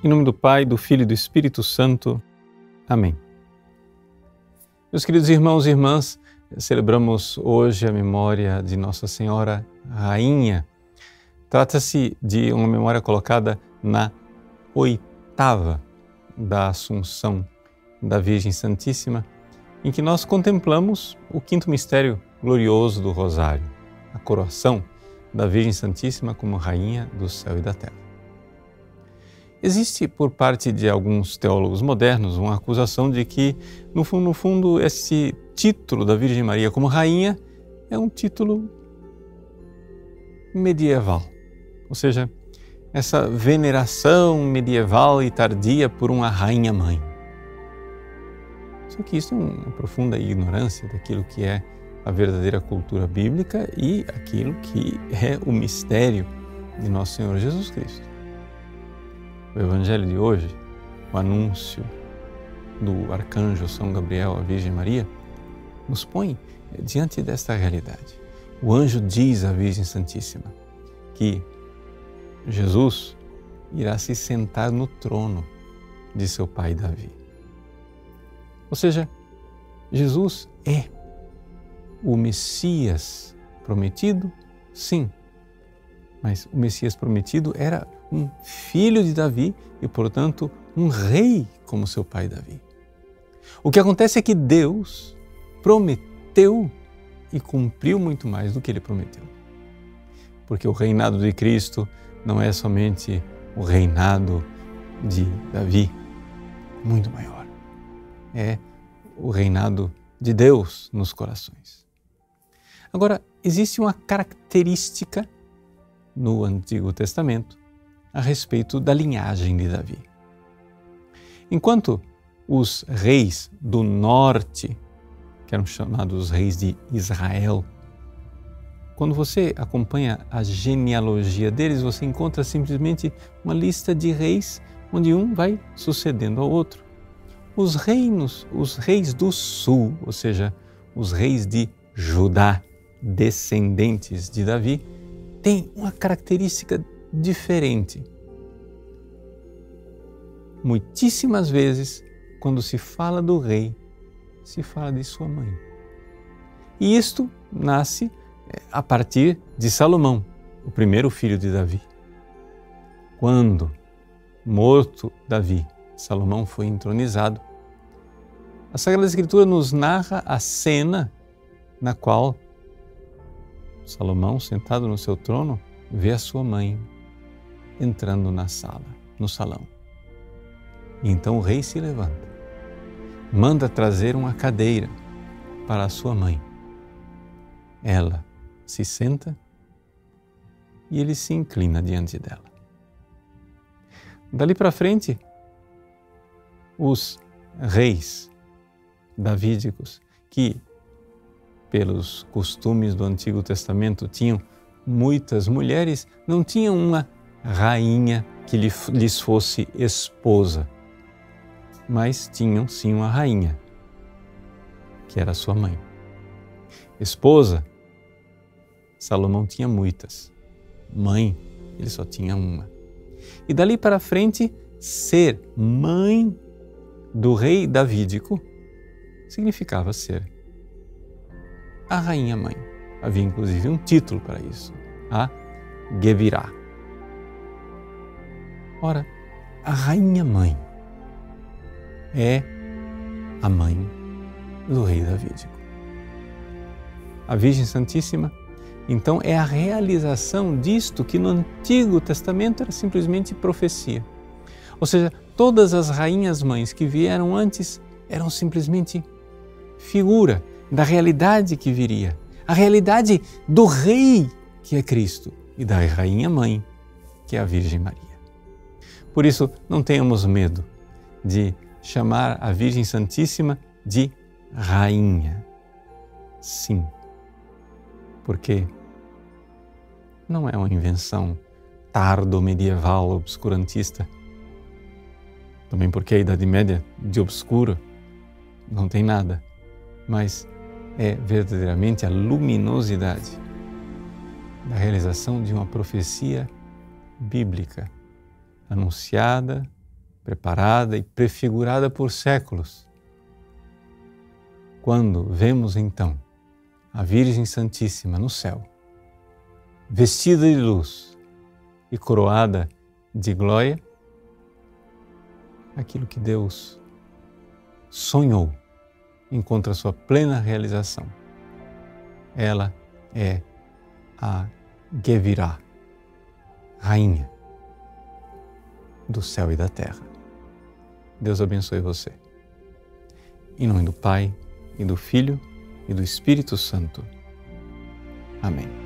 Em nome do Pai, do Filho e do Espírito Santo. Amém. Meus queridos irmãos e irmãs, celebramos hoje a memória de Nossa Senhora Rainha. Trata-se de uma memória colocada na oitava da Assunção da Virgem Santíssima, em que nós contemplamos o quinto mistério glorioso do Rosário, a coroação da Virgem Santíssima como Rainha do céu e da terra. Existe, por parte de alguns teólogos modernos, uma acusação de que, no fundo, esse título da Virgem Maria como rainha é um título medieval. Ou seja, essa veneração medieval e tardia por uma rainha-mãe. Só que isso é uma profunda ignorância daquilo que é a verdadeira cultura bíblica e aquilo que é o mistério de Nosso Senhor Jesus Cristo. O Evangelho de hoje, o anúncio do arcanjo São Gabriel à Virgem Maria, nos põe diante desta realidade. O anjo diz à Virgem Santíssima que Jesus irá se sentar no trono de seu pai Davi. Ou seja, Jesus é o Messias prometido, sim, mas o Messias prometido era um filho de Davi e, portanto, um rei como seu pai Davi. O que acontece é que Deus prometeu e cumpriu muito mais do que ele prometeu. Porque o reinado de Cristo não é somente o reinado de Davi, muito maior. É o reinado de Deus nos corações. Agora, existe uma característica no Antigo Testamento a respeito da linhagem de Davi. Enquanto os reis do norte, que eram chamados reis de Israel, quando você acompanha a genealogia deles, você encontra simplesmente uma lista de reis onde um vai sucedendo ao outro. Os reis do sul, ou seja, os reis de Judá, descendentes de Davi, têm uma característica diferente. Muitíssimas vezes, quando se fala do rei, se fala de sua mãe. E isto nasce a partir de Salomão, o primeiro filho de Davi. Quando, morto Davi, Salomão foi entronizado, a Sagrada Escritura nos narra a cena na qual Salomão, sentado no seu trono, vê a sua mãe entrando na sala, no salão. E então o rei se levanta, manda trazer uma cadeira para a sua mãe. Ela se senta e ele se inclina diante dela. Dali para frente, os reis davídicos, que pelos costumes do Antigo Testamento tinham muitas mulheres, não tinham uma rainha que lhes fosse esposa, mas tinham sim uma rainha, que era sua mãe. Esposa, Salomão tinha muitas. Mãe, ele só tinha uma. E dali para frente, ser mãe do rei davídico significava ser a rainha-mãe. Havia inclusive um título para isso, a Gevirá. Ora, a rainha-mãe é a mãe do rei davídico. A Virgem Santíssima, então, é a realização disto que no Antigo Testamento era simplesmente profecia. Ou seja, todas as rainhas-mães que vieram antes eram simplesmente figura da realidade que viria, a realidade do rei que é Cristo e da rainha-mãe que é a Virgem Maria. Por isso, não tenhamos medo de chamar a Virgem Santíssima de rainha. Sim, porque não é uma invenção tardo-medieval, obscurantista. Também porque a Idade Média, de obscuro, não tem nada. Mas é verdadeiramente a luminosidade da realização de uma profecia bíblica, anunciada preparada e prefigurada por séculos. Quando vemos então a Virgem Santíssima no céu, vestida de luz e coroada de glória, aquilo que Deus sonhou encontra sua plena realização. Ela é a Gevirah, Rainha do céu e da terra. Deus abençoe você. Em nome do Pai, e do Filho, e do Espírito Santo. Amém.